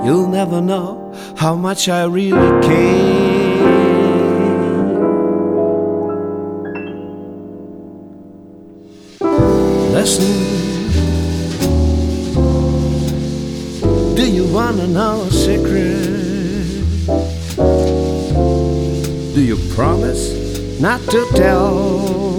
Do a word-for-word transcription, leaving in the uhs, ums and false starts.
You'll never know how much I really care. Listen, do you wanna know a secret? Do you promise not to tell?